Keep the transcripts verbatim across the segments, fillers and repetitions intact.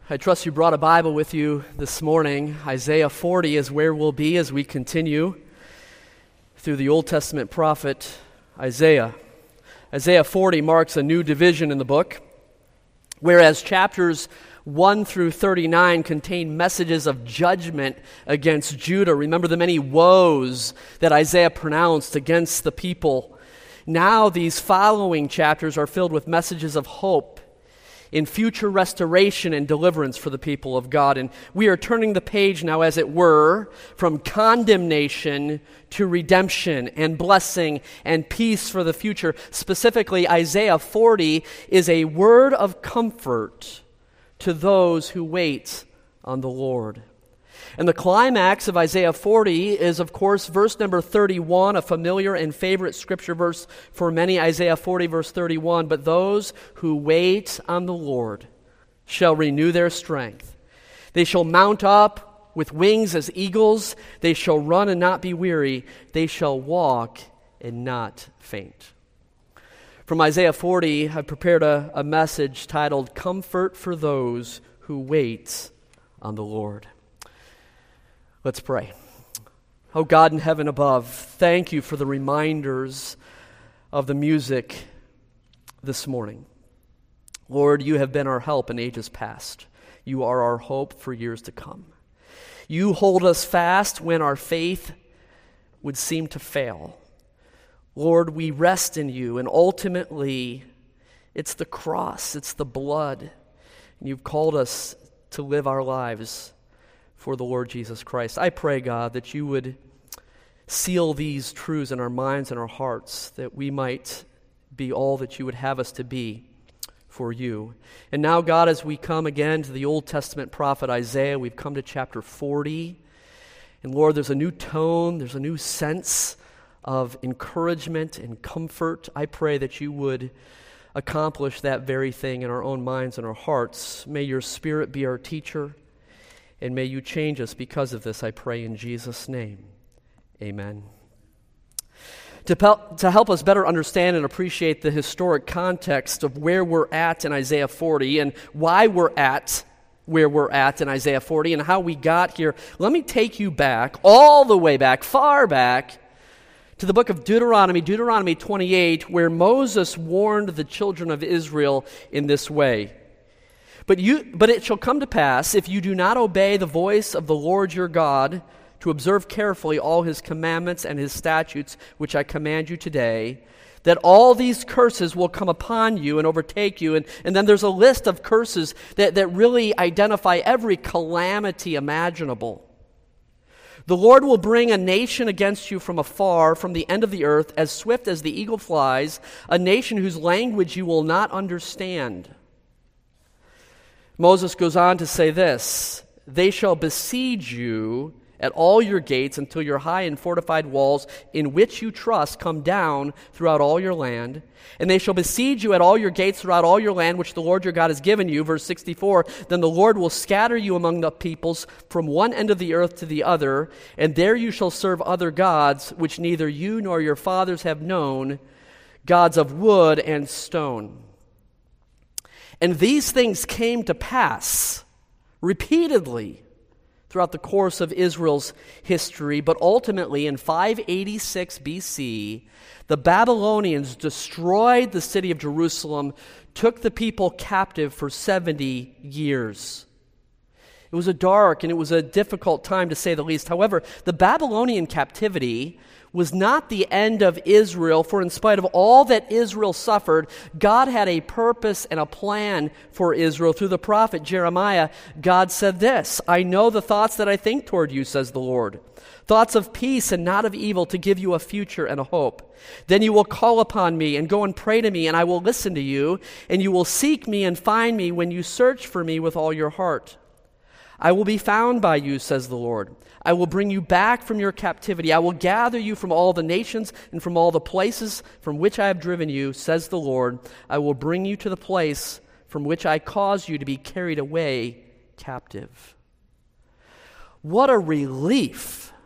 I trust you brought a Bible with you this morning. Isaiah forty is where we'll be as we continue through the Old Testament prophet Isaiah. Isaiah forty marks a new division in the book, whereas chapters one through thirty-nine contain messages of judgment against Judah. Remember the many woes that Isaiah pronounced against the people. Now these following chapters are filled with messages of hope in future restoration and deliverance for the people of God. And we are turning the page now, as it were, from condemnation to redemption and blessing and peace for the future. Specifically, Isaiah forty is a word of comfort to those who wait on the Lord. And the climax of Isaiah forty is, of course, verse number thirty-one, a familiar and favorite scripture verse for many, Isaiah forty, verse thirty-one. But those who wait on the Lord shall renew their strength. They shall mount up with wings as eagles. They shall run and not be weary. They shall walk and not faint. From Isaiah forty, I've prepared a, a message titled, Comfort for Those Who Wait on the Lord. Let's pray. Oh God in heaven above, thank you for the reminders of the music this morning. Lord, you have been our help in ages past. You are our hope for years to come. You hold us fast when our faith would seem to fail. Lord, we rest in you, and ultimately, it's the cross, it's the blood, and you've called us to live our lives for the Lord Jesus Christ. I pray, God, that you would seal these truths in our minds and our hearts, that we might be all that you would have us to be for you. And now, God, as we come again to the Old Testament prophet Isaiah, we've come to chapter forty. And Lord, there's a new tone, there's a new sense of encouragement and comfort. I pray that you would accomplish that very thing in our own minds and our hearts. May your Spirit be our teacher, and may you change us because of this, I pray in Jesus' name. Amen. To, pel- to help us better understand and appreciate the historic context of where we're at in Isaiah forty and why we're at where we're at in Isaiah forty and how we got here, let me take you back, all the way back, far back, to the book of Deuteronomy, Deuteronomy twenty-eight, where Moses warned the children of Israel in this way. But you, but it shall come to pass, if you do not obey the voice of the Lord your God, to observe carefully all his commandments and his statutes, which I command you today, that all these curses will come upon you and overtake you. And, and then there's a list of curses that, that really identify every calamity imaginable. The Lord will bring a nation against you from afar, from the end of the earth, as swift as the eagle flies, a nation whose language you will not understand. Moses goes on to say this, they shall besiege you at all your gates until your high and fortified walls in which you trust come down throughout all your land. And they shall besiege you at all your gates throughout all your land, which the Lord your God has given you. Verse sixty-four, then the Lord will scatter you among the peoples from one end of the earth to the other, and there you shall serve other gods, which neither you nor your fathers have known, gods of wood and stone. And these things came to pass repeatedly throughout the course of Israel's history, but ultimately in five eighty-six B C, the Babylonians destroyed the city of Jerusalem, took the people captive for seventy years. It was a dark and it was a difficult time, to say the least. However, the Babylonian captivity was not the end of Israel, for in spite of all that Israel suffered, God had a purpose and a plan for Israel. Through the prophet Jeremiah, God said this, I know the thoughts that I think toward you, says the Lord, thoughts of peace and not of evil, to give you a future and a hope. Then you will call upon me and go and pray to me, and I will listen to you, and you will seek me and find me when you search for me with all your heart. I will be found by you, says the Lord. I will bring you back from your captivity. I will gather you from all the nations and from all the places from which I have driven you, says the Lord. I will bring you to the place from which I caused you to be carried away captive. What a relief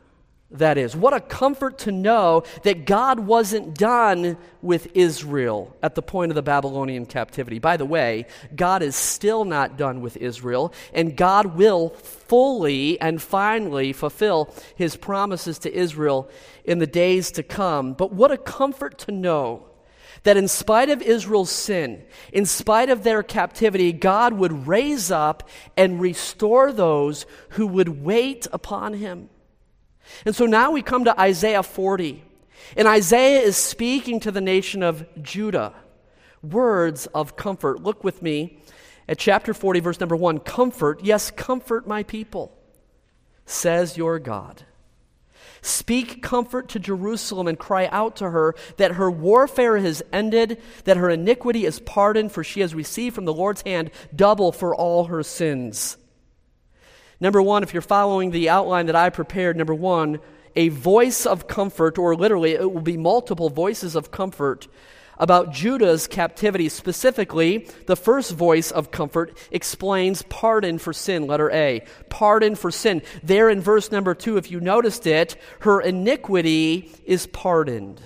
that is. What a comfort to know that God wasn't done with Israel at the point of the Babylonian captivity. By the way, God is still not done with Israel, and God will fully and finally fulfill his promises to Israel in the days to come. But what a comfort to know that in spite of Israel's sin, in spite of their captivity, God would raise up and restore those who would wait upon him. And so now we come to Isaiah forty. And Isaiah is speaking to the nation of Judah. Words of comfort. Look with me at chapter forty, verse number one. Comfort, yes, comfort my people, says your God. Speak comfort to Jerusalem and cry out to her that her warfare has ended, that her iniquity is pardoned, for she has received from the Lord's hand double for all her sins. Number one, if you're following the outline that I prepared, number one, a voice of comfort, or literally it will be multiple voices of comfort about Judah's captivity. Specifically, the first voice of comfort explains pardon for sin, letter A. Pardon for sin. There in verse number two, if you noticed it, her iniquity is pardoned.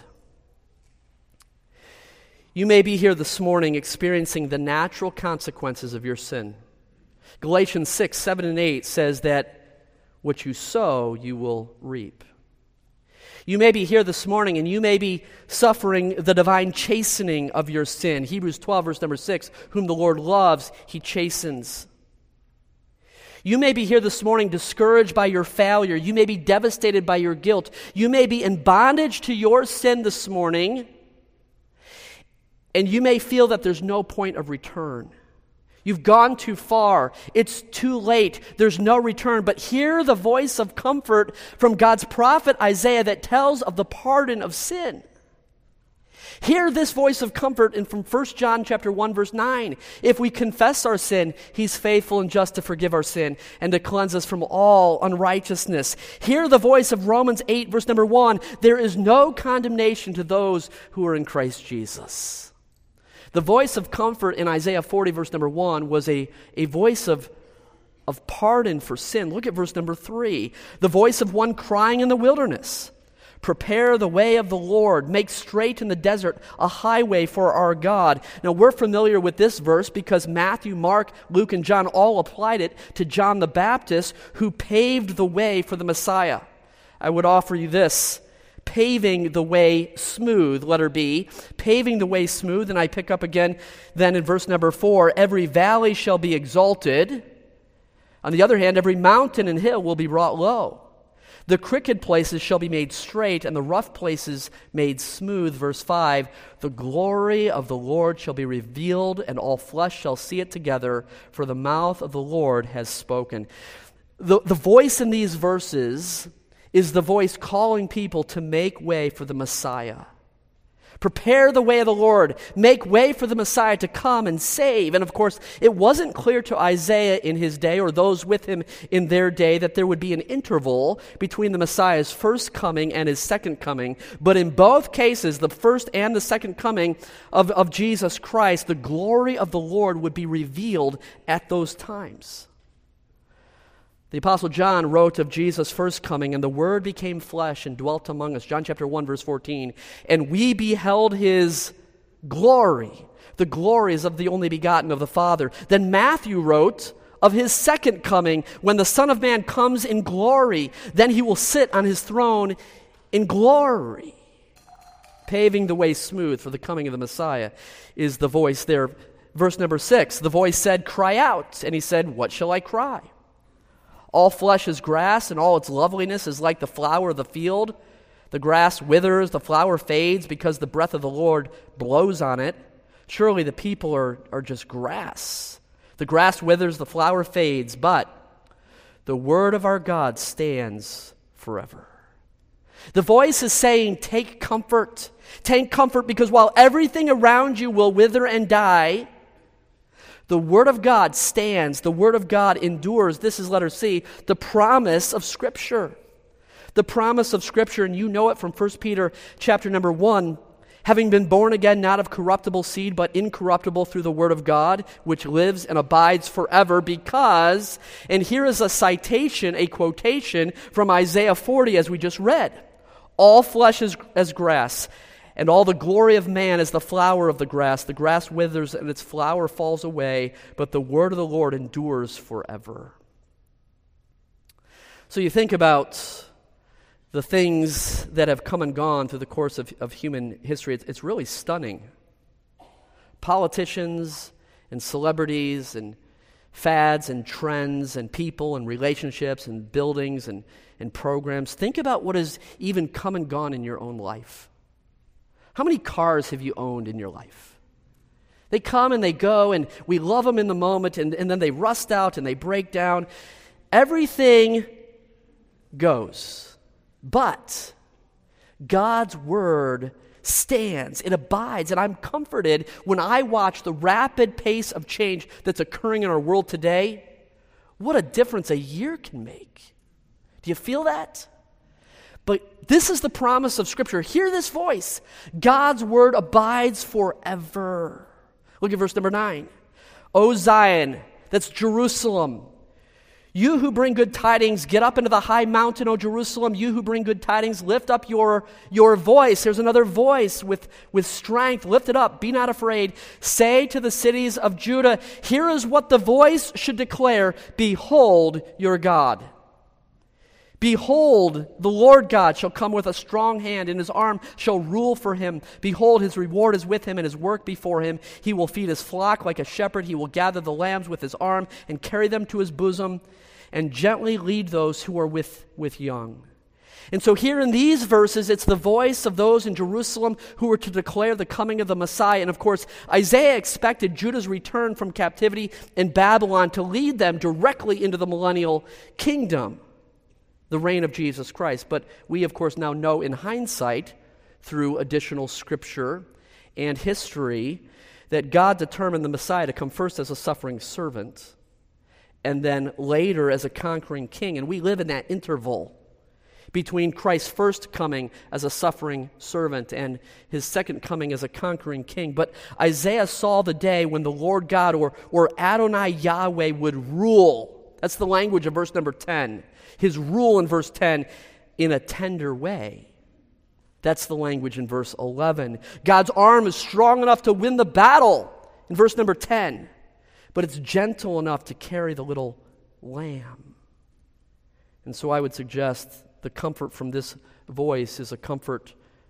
You may be here this morning experiencing the natural consequences of your sin. Galatians six, seven, and eight says that what you sow, you will reap. You may be here this morning and you may be suffering the divine chastening of your sin. Hebrews twelve, verse number six, whom the Lord loves, he chastens. You may be here this morning discouraged by your failure. You may be devastated by your guilt. You may be in bondage to your sin this morning, and you may feel that there's no point of return. You've gone too far. It's too late. There's no return. But hear the voice of comfort from God's prophet Isaiah that tells of the pardon of sin. Hear this voice of comfort in from First John chapter one, verse nine. If we confess our sin, he's faithful and just to forgive our sin and to cleanse us from all unrighteousness. Hear the voice of Romans eight, verse number one. There is no condemnation to those who are in Christ Jesus. The voice of comfort in Isaiah forty, verse number one, was a, a voice of, of pardon for sin. Look at verse number three. The voice of one crying in the wilderness. Prepare the way of the Lord. Make straight in the desert a highway for our God. Now, we're familiar with this verse because Matthew, Mark, Luke, and John all applied it to John the Baptist, who paved the way for the Messiah. I would offer you this. Paving the way smooth, letter B. Paving the way smooth, and I pick up again then in verse number four, every valley shall be exalted. On the other hand, every mountain and hill will be brought low. The crooked places shall be made straight, and the rough places made smooth. Verse five, the glory of the Lord shall be revealed, and all flesh shall see it together, for the mouth of the Lord has spoken. The, the voice in these verses is the voice calling people to make way for the Messiah. Prepare the way of the Lord. Make way for the Messiah to come and save. And of course, it wasn't clear to Isaiah in his day or those with him in their day that there would be an interval between the Messiah's first coming and his second coming. But in both cases, the first and the second coming of, of Jesus Christ, the glory of the Lord would be revealed at those times. The Apostle John wrote of Jesus' first coming, and the Word became flesh and dwelt among us. John chapter one, verse fourteen. And we beheld his glory. The glory is of the only begotten of the Father. Then Matthew wrote of his second coming, when the Son of Man comes in glory, then he will sit on his throne in glory. Paving the way smooth for the coming of the Messiah is the voice there. Verse number six, the voice said, cry out. And he said, what shall I cry? All flesh is grass, and all its loveliness is like the flower of the field. The grass withers, the flower fades, because the breath of the Lord blows on it. Surely the people are, are just grass. The grass withers, the flower fades, but the word of our God stands forever. The voice is saying, take comfort. Take comfort, because while everything around you will wither and die, the Word of God stands. The Word of God endures. This is letter C, the promise of Scripture. The promise of Scripture, and you know it from First Peter chapter number one. having been born again, not of corruptible seed, but incorruptible through the word of God, which lives and abides forever, because," and here is a citation, a quotation from Isaiah forty, as we just read, "all flesh is as grass, and all the glory of man is the flower of the grass. The grass withers and its flower falls away, but the word of the Lord endures forever." So you think about the things that have come and gone through the course of, of human history. It's, it's really stunning. Politicians and celebrities and fads and trends and people and relationships and buildings and, and programs. Think about what has even come and gone in your own life. How many cars have you owned in your life? They come and they go, and we love them in the moment, and, and then they rust out and they break down. Everything goes. But God's word stands, it abides, and I'm comforted when I watch the rapid pace of change that's occurring in our world today. What a difference a year can make. Do you feel that? But this is the promise of Scripture. Hear this voice. God's word abides forever. Look at verse number nine. "O Zion," that's Jerusalem, "you who bring good tidings, get up into the high mountain, O Jerusalem. You who bring good tidings, lift up your, your voice." There's another voice with, with strength. Lift it up. Be not afraid. "Say to the cities of Judah, here is what the voice should declare. Behold your God. Behold, the Lord God shall come with a strong hand, and his arm shall rule for him. Behold, his reward is with him, and his work before him. He will feed his flock like a shepherd. He will gather the lambs with his arm and carry them to his bosom, and gently lead those who are with, with young." And so here in these verses, it's the voice of those in Jerusalem who were to declare the coming of the Messiah. And of course, Isaiah expected Judah's return from captivity in Babylon to lead them directly into the millennial kingdom, the reign of Jesus Christ. But we, of course, now know in hindsight, through additional scripture and history, that God determined the Messiah to come first as a suffering servant, and then later as a conquering king. And we live in that interval between Christ's first coming as a suffering servant and his second coming as a conquering king. But Isaiah saw the day when the Lord God, or, or Adonai Yahweh, would rule. That's the language of verse number ten. His rule in verse ten, in a tender way. That's the language in verse eleven. God's arm is strong enough to win the battle in verse number ten. But it's gentle enough to carry the little lamb. And so I would suggest the comfort from this voice is a comfort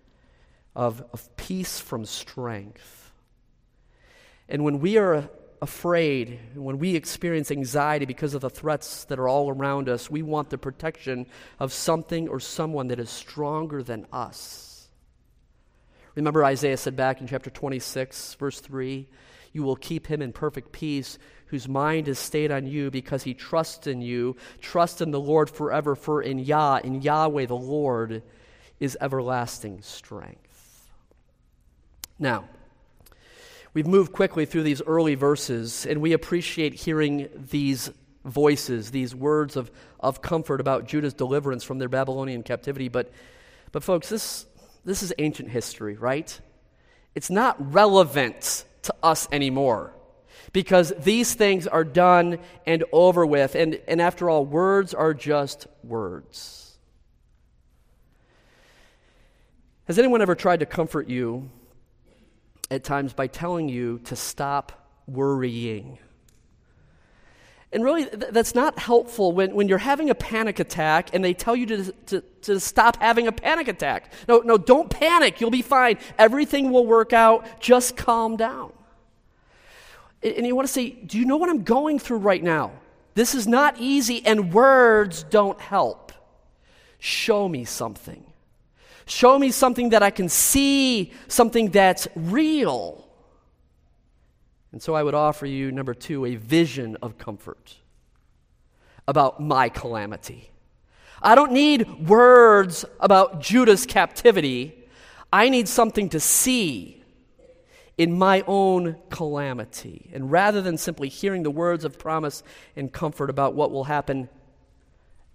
of, of peace from strength. And when we are afraid, when we experience anxiety because of the threats that are all around us, we want the protection of something or someone that is stronger than us. Remember, Isaiah said back in chapter twenty-six, verse three, "You will keep him in perfect peace, whose mind is stayed on you, because he trusts in you. Trust in the Lord forever, for in Yah, in Yahweh the Lord, is everlasting strength." Now, we've moved quickly through these early verses, and we appreciate hearing these voices, these words of, of comfort about Judah's deliverance from their Babylonian captivity. But, but folks, this, this is ancient history, right? It's not relevant to us anymore, because these things are done and over with. And, and after all, words are just words. Has anyone ever tried to comfort you at times by telling you to stop worrying? And really, th- that's not helpful when, when you're having a panic attack and they tell you to, to, to stop having a panic attack. No, no, don't panic. You'll be fine. Everything will work out. Just calm down. And, and you want to say, do you know what I'm going through right now? This is not easy, and words don't help. Show me something. Show me something that I can see, something that's real. And so I would offer you, number two, a vision of comfort about my calamity. I don't need words about Judah's captivity. I need something to see in my own calamity. And rather than simply hearing the words of promise and comfort about what will happen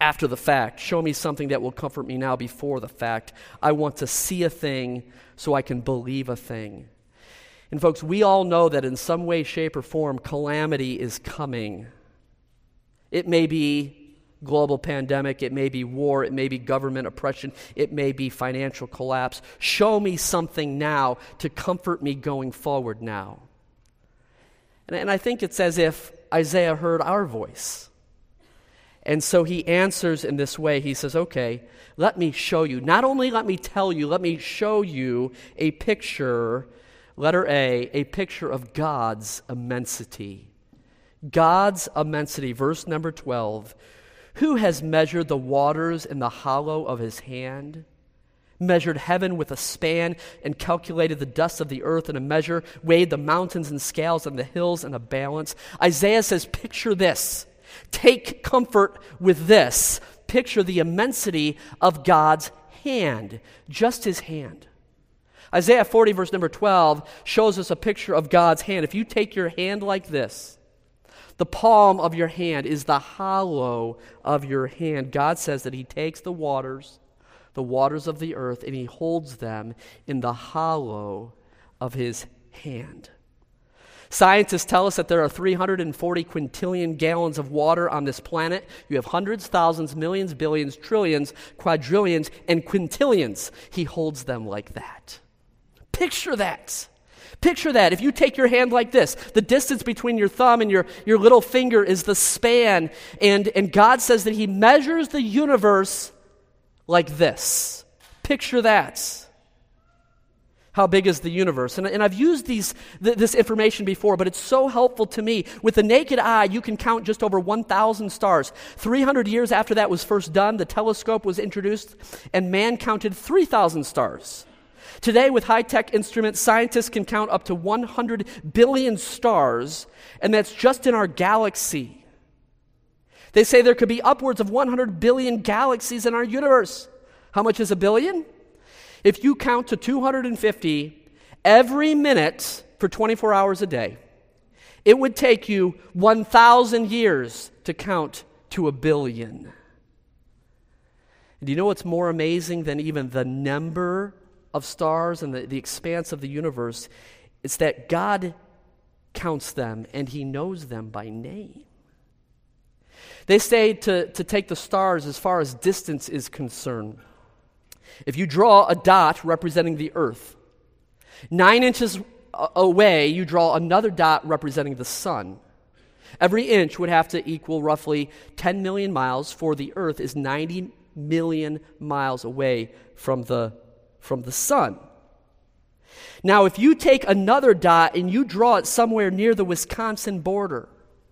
after the fact. Show me something that will comfort me now before the fact. I want to see a thing so I can believe a thing. And folks, we all know that in some way, shape, or form, calamity is coming. It may be global pandemic, it may be war, it may be government oppression, it may be financial collapse. Show me something now to comfort me going forward now. And, and I think it's as if Isaiah heard our voice. And so he answers in this way. He says, okay, let me show you. Not only let me tell you, let me show you a picture, letter A, a picture of God's immensity. God's immensity, verse number twelve. Who has measured the waters in the hollow of his hand? Measured heaven with a span and calculated the dust of the earth in a measure, weighed the mountains in scales and the hills in a balance. Isaiah says, picture this. Take comfort with this. Picture the immensity of God's hand, just his hand. Isaiah forty, verse number twelve, shows us a picture of God's hand. If you take your hand like this, the palm of your hand is the hollow of your hand. God says that he takes the waters, the waters of the earth, and he holds them in the hollow of his hand. Scientists tell us that there are three hundred forty quintillion gallons of water on this planet. You have hundreds, thousands, millions, billions, trillions, quadrillions, and quintillions. He holds them like that. Picture that. Picture that. If you take your hand like this, the distance between your thumb and your, your little finger is the span, and, and God says that he measures the universe like this. Picture that. How big is the universe? And, and I've used these th- this information before, but it's so helpful to me. With the naked eye, you can count just over one thousand stars. three hundred years after that was first done, the telescope was introduced, and man counted three thousand stars. Today, with high-tech instruments, scientists can count up to one hundred billion stars, and that's just in our galaxy. They say there could be upwards of one hundred billion galaxies in our universe. How much is a billion? If you count to two hundred fifty every minute for twenty-four hours a day, it would take you one thousand years to count to a billion. And do you know what's more amazing than even the number of stars and the, the expanse of the universe? It's that God counts them and he knows them by name. They say to, to take the stars as far as distance is concerned. If you draw a dot representing the earth, nine inches away you draw another dot representing the sun. Every inch would have to equal roughly ten million miles, for the earth is ninety million miles away from the, from the sun. Now, if you take another dot and you draw it somewhere near the Wisconsin border,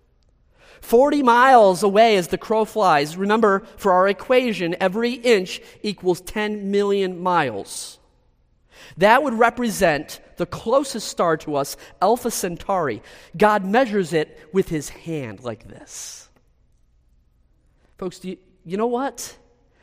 forty miles away as the crow flies. Remember, for our equation, every inch equals ten million miles. That would represent the closest star to us, Alpha Centauri. God measures it with his hand like this. Folks, do you, you know what?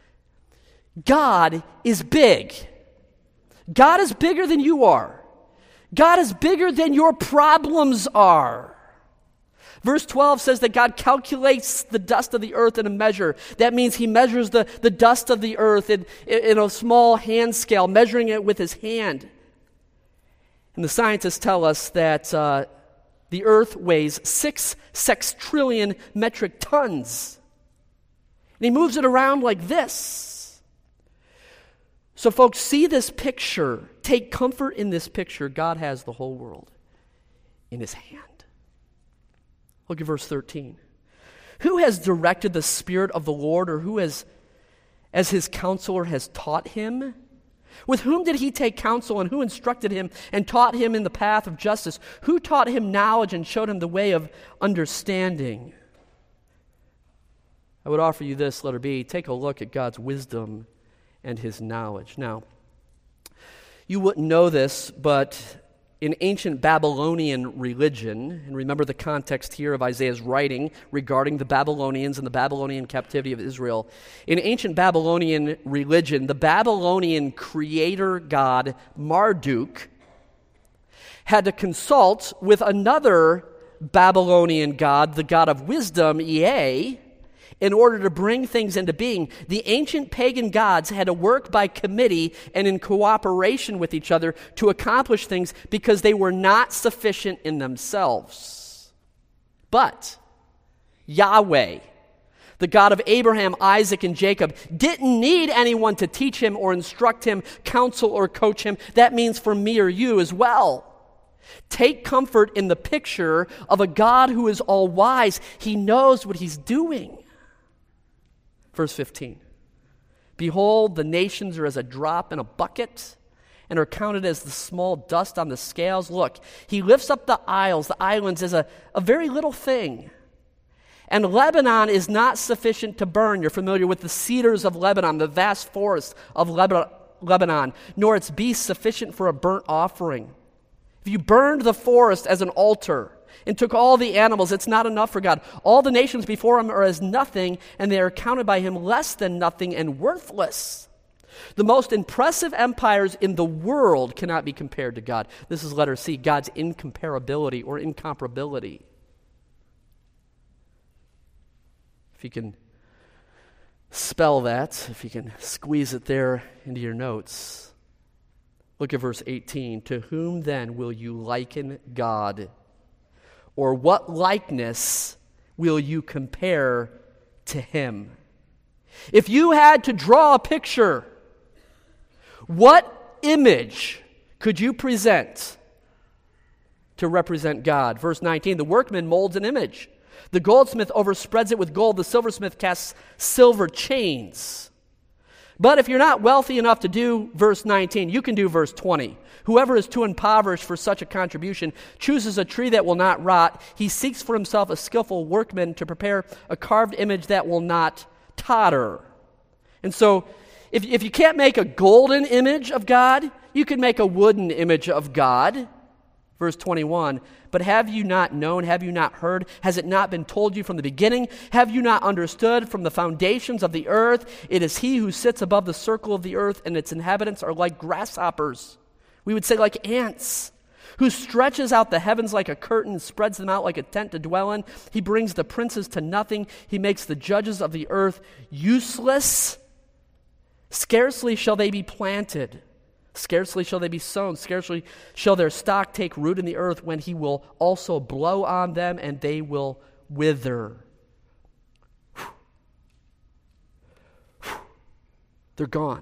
God is big. God is bigger than you are. God is bigger than your problems are. Verse twelve says that God calculates the dust of the earth in a measure. That means he measures the, the dust of the earth in, in a small hand scale, measuring it with his hand. And the scientists tell us that uh, the earth weighs six sextrillion metric tons. And he moves it around like this. So folks, see this picture. Take comfort in this picture. God has the whole world in his hand. Look at verse thirteen. Who has directed the Spirit of the Lord, or who has, as his counselor, has taught him? With whom did he take counsel, and who instructed him and taught him in the path of justice? Who taught him knowledge and showed him the way of understanding? I would offer you this, letter B. Take a look at God's wisdom and his knowledge. Now, you wouldn't know this, but in ancient Babylonian religion, and remember the context here of Isaiah's writing regarding the Babylonians and the Babylonian captivity of Israel. In ancient Babylonian religion, the Babylonian creator god Marduk had to consult with another Babylonian god, the god of wisdom, Ea, In order to bring things into being, the ancient pagan gods had to work by committee and in cooperation with each other to accomplish things because they were not sufficient in themselves. But Yahweh, the God of Abraham, Isaac, and Jacob, didn't need anyone to teach him or instruct him, counsel or coach him. That means for me or you as well. Take comfort in the picture of a God who is all-wise. He knows what he's doing. Verse fifteen, behold, the nations are as a drop in a bucket and are counted as the small dust on the scales. Look, he lifts up the isles, the islands, as a, a very little thing. And Lebanon is not sufficient to burn. You're familiar with the cedars of Lebanon, the vast forest of Leba- Lebanon, nor its beasts sufficient for a burnt offering. If you burned the forest as an altar and took all the animals, it's not enough for God. All the nations before him are as nothing, and they are counted by him less than nothing and worthless. The most impressive empires in the world cannot be compared to God. This is letter C, God's incomparability or incomparability. If you can spell that, if you can squeeze it there into your notes. Look at verse eighteen. To whom then will you liken God? Or what likeness will you compare to him? If you had to draw a picture, what image could you present to represent God? Verse nineteen, the workman molds an image. The goldsmith overspreads it with gold. The silversmith casts silver chains. But if you're not wealthy enough to do verse nineteen, you can do verse twenty. Whoever is too impoverished for such a contribution chooses a tree that will not rot. He seeks for himself a skillful workman to prepare a carved image that will not totter. And so, if, if you can't make a golden image of God, you can make a wooden image of God. Verse twenty-one, but have you not known, have you not heard, has it not been told you from the beginning? Have you not understood from the foundations of the earth? It is he who sits above the circle of the earth, and its inhabitants are like grasshoppers. We would say like ants. Who stretches out the heavens like a curtain, spreads them out like a tent to dwell in. He brings the princes to nothing. He makes the judges of the earth useless. Scarcely shall they be planted. Scarcely shall they be sown, scarcely shall their stock take root in the earth, when he will also blow on them and they will wither. They're gone.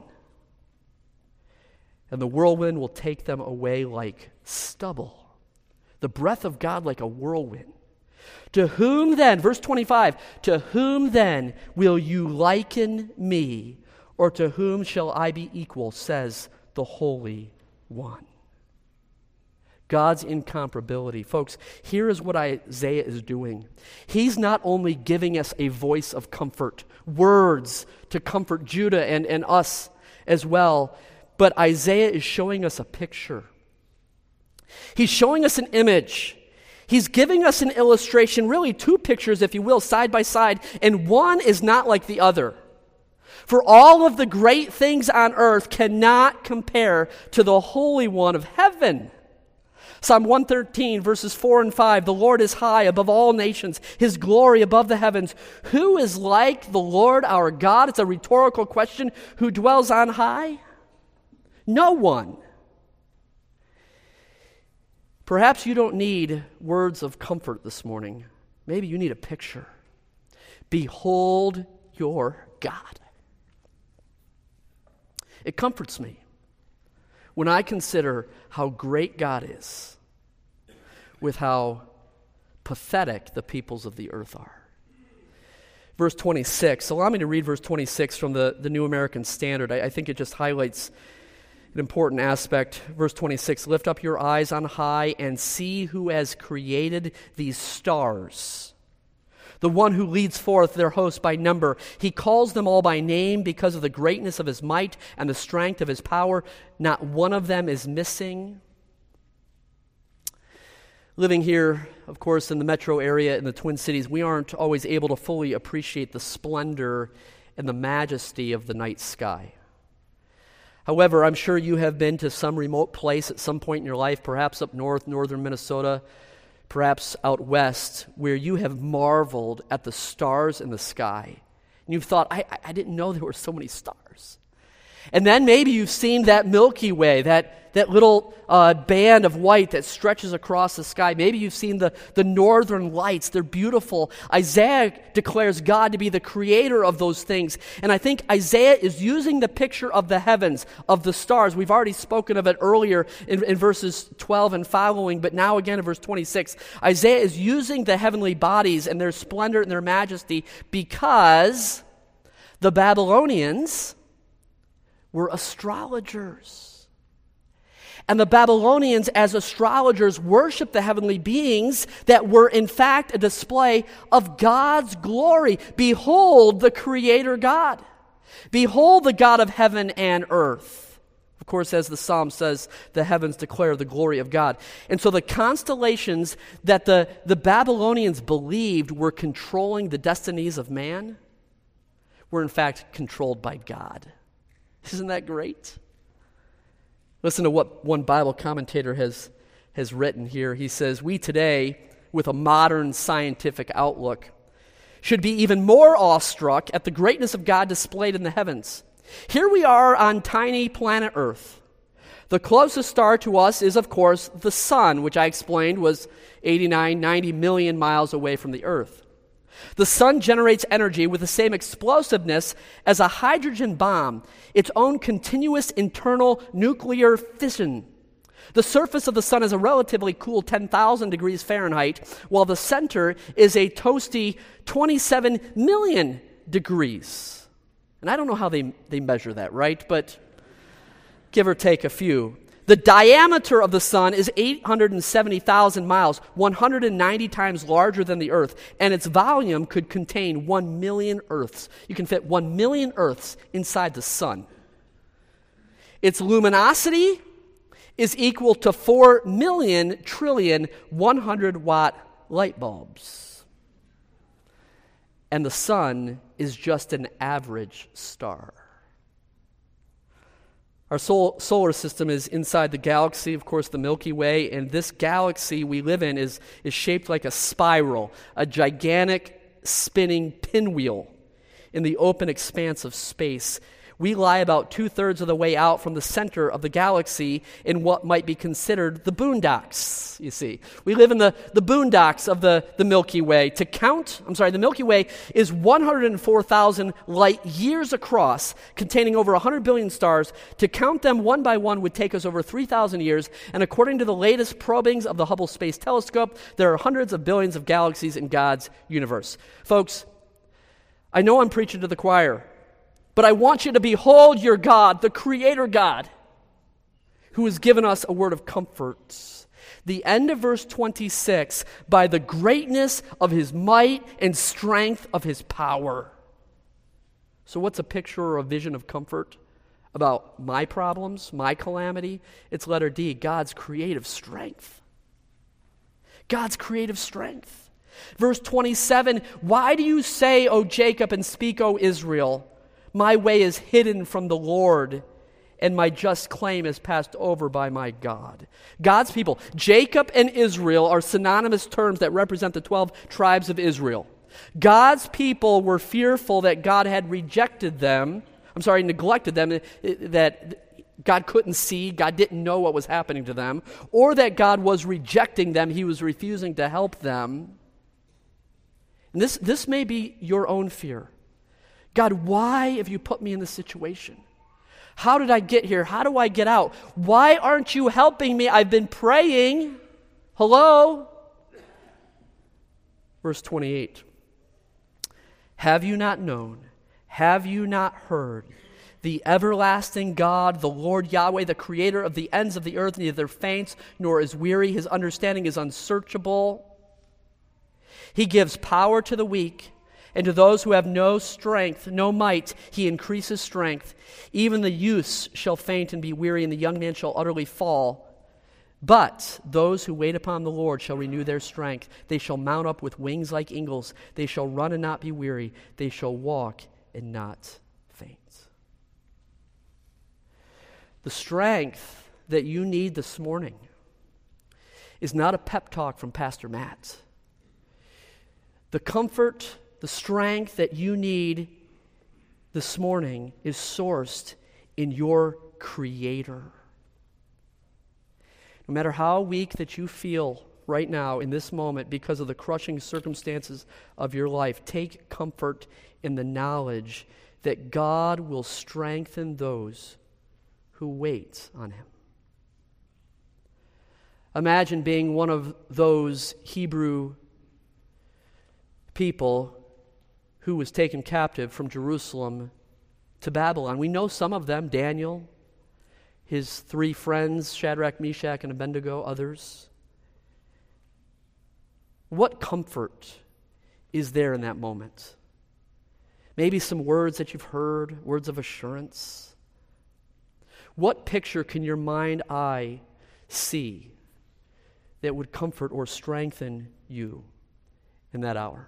And the whirlwind will take them away like stubble. The breath of God like a whirlwind. To whom then, verse twenty-five, to whom then will you liken me, or to whom shall I be equal, says the Holy One. God's incomparability. Folks, here is what Isaiah is doing. He's not only giving us a voice of comfort, words to comfort Judah and, and us as well, but Isaiah is showing us a picture. He's showing us an image. He's giving us an illustration, really two pictures, if you will, side by side, and one is not like the other. For all of the great things on earth cannot compare to the Holy One of heaven. Psalm one thirteen, verses four and five, the Lord is high above all nations, his glory above the heavens. Who is like the Lord our God? It's a rhetorical question. Who dwells on high? No one. Perhaps you don't need words of comfort this morning. Maybe you need a picture. Behold your God. It comforts me when I consider how great God is with how pathetic the peoples of the earth are. Verse twenty-six, allow me to read verse twenty-six from the, the New American Standard. I, I think it just highlights an important aspect. Verse twenty-six, lift up your eyes on high and see who has created these stars. The one who leads forth their host by number. He calls them all by name because of the greatness of his might and the strength of his power. Not one of them is missing. Living here, of course, in the metro area, in the Twin Cities, we aren't always able to fully appreciate the splendor and the majesty of the night sky. However, I'm sure you have been to some remote place at some point in your life, perhaps up north, northern Minnesota, perhaps out west, where you have marveled at the stars in the sky And you've thought, I, I didn't know there were so many stars. And then maybe you've seen that Milky Way, that, that little uh, band of white that stretches across the sky. Maybe you've seen the, the northern lights. They're beautiful. Isaiah declares God to be the creator of those things. And I think Isaiah is using the picture of the heavens, of the stars. We've already spoken of it earlier in, in verses twelve and following, but now again in verse twenty-six. Isaiah is using the heavenly bodies and their splendor and their majesty because the Babylonians were astrologers. And the Babylonians, as astrologers, worshiped the heavenly beings that were in fact a display of God's glory. Behold the Creator God. Behold the God of heaven and earth. Of course, as the psalm says, the heavens declare the glory of God. And so the constellations that the, the Babylonians believed were controlling the destinies of man were in fact controlled by God. Isn't that great? Listen to what one Bible commentator has, has written here. He says, we today, with a modern scientific outlook, should be even more awestruck at the greatness of God displayed in the heavens. Here we are on tiny planet Earth. The closest star to us is, of course, the sun, which I explained was eighty-nine, ninety million miles away from the Earth. The sun generates energy with the same explosiveness as a hydrogen bomb, its own continuous internal nuclear fission. The surface of the sun is a relatively cool ten thousand degrees Fahrenheit, while the center is a toasty twenty-seven million degrees. And I don't know how they, they measure that, right? But give or take a few. The diameter of the sun is eight hundred seventy thousand miles, one hundred ninety times larger than the earth, and its volume could contain one million earths. You can fit one million earths inside the sun. Its luminosity is equal to four million trillion one hundred watt light bulbs. And the sun is just an average star. Our sol- solar system is inside the galaxy, of course, the Milky Way, and this galaxy we live in is, is shaped like a spiral, a gigantic spinning pinwheel in the open expanse of space. We lie about two-thirds of the way out from the center of the galaxy in what might be considered the boondocks, you see. We live in the, the boondocks of the, the Milky Way. To count, I'm sorry, the Milky Way is one hundred four thousand light years across, containing over one hundred billion stars. To count them one by one would take us over three thousand years, and according to the latest probings of the Hubble Space Telescope, there are hundreds of billions of galaxies in God's universe. Folks, I know I'm preaching to the choir, but I want you to behold your God, the Creator God, who has given us a word of comfort. The end of verse twenty-six, by the greatness of his might and strength of his power. So what's a picture or a vision of comfort about my problems, my calamity? It's letter D, God's creative strength. God's creative strength. Verse twenty-seven, why do you say, O Jacob, and speak, O Israel, my way is hidden from the Lord, and my just claim is passed over by my God. God's people, Jacob and Israel, are synonymous terms that represent the twelve tribes of Israel. God's people were fearful that God had rejected them, I'm sorry, neglected them, that God couldn't see, God didn't know what was happening to them, or that God was rejecting them, he was refusing to help them. And this, this may be your own fear. God, why have you put me in this situation? How did I get here? How do I get out? Why aren't you helping me? I've been praying. Hello? Verse twenty-eight. Have you not known? Have you not heard? The everlasting God, the Lord Yahweh, the creator of the ends of the earth, neither faints nor is weary. His understanding is unsearchable. He gives power to the weak, and to those who have no strength, no might, he increases strength. Even the youths shall faint and be weary, and the young man shall utterly fall. But those who wait upon the Lord shall renew their strength. They shall mount up with wings like eagles. They shall run and not be weary. They shall walk and not faint. The strength that you need this morning is not a pep talk from Pastor Matt. The comfort, the strength that you need this morning is sourced in your Creator. No matter how weak that you feel right now in this moment because of the crushing circumstances of your life, take comfort in the knowledge that God will strengthen those who wait on Him. Imagine being one of those Hebrew people who was taken captive from Jerusalem to Babylon. We know some of them, Daniel, his three friends, Shadrach, Meshach, and Abednego, others. What comfort is there in that moment? Maybe some words that you've heard, words of assurance. What picture can your mind eye see that would comfort or strengthen you in that hour?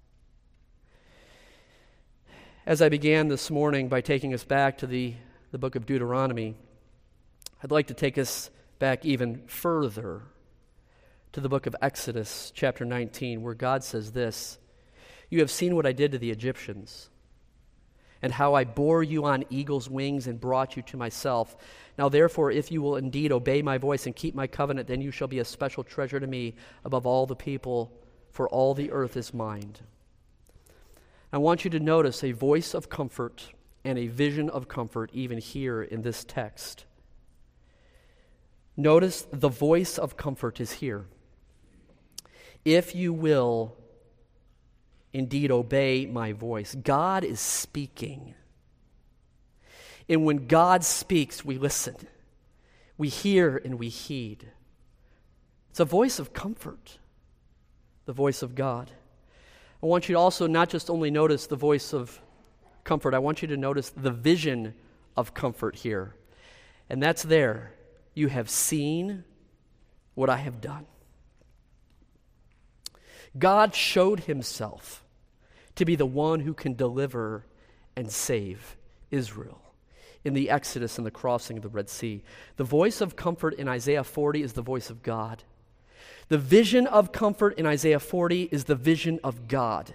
As I began this morning by taking us back to the, the book of Deuteronomy, I'd like to take us back even further to the book of Exodus, chapter nineteen, where God says this, "You have seen what I did to the Egyptians, and how I bore you on eagle's wings and brought you to myself. Now therefore, if you will indeed obey my voice and keep my covenant, then you shall be a special treasure to me above all the people, for all the earth is mine." I want you to notice a voice of comfort and a vision of comfort even here in this text. Notice the voice of comfort is here. If you will indeed obey my voice. God is speaking. And when God speaks, we listen. We hear and we heed. It's a voice of comfort, the voice of God. I want you to also not just only notice the voice of comfort, I want you to notice the vision of comfort here. And that's there. You have seen what I have done. God showed himself to be the one who can deliver and save Israel in the Exodus and the crossing of the Red Sea. The voice of comfort in Isaiah forty is the voice of God. The vision of comfort in Isaiah forty is the vision of God.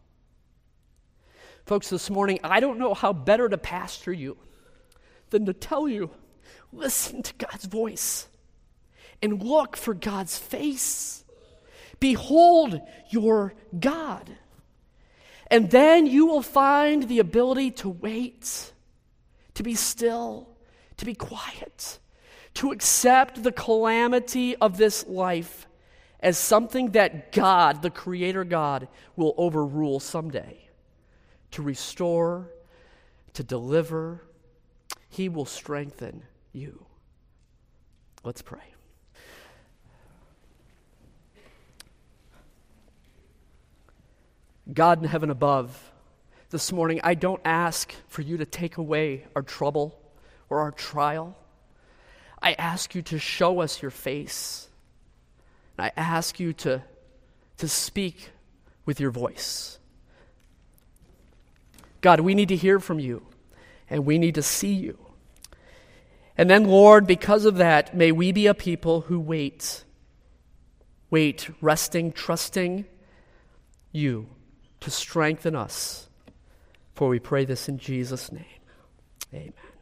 Folks, this morning, I don't know how better to pastor you than to tell you, listen to God's voice and look for God's face. Behold your God. And then you will find the ability to wait, to be still, to be quiet, to accept the calamity of this life as something that God, the Creator God, will overrule someday. To restore, to deliver, He will strengthen you. Let's pray. God in heaven above, this morning I don't ask for you to take away our trouble or our trial. I ask you to show us your face. I ask you to, to speak with your voice. God, we need to hear from you, and we need to see you. And then, Lord, because of that, may we be a people who wait. Wait, resting, trusting you to strengthen us. For we pray this in Jesus' name. Amen.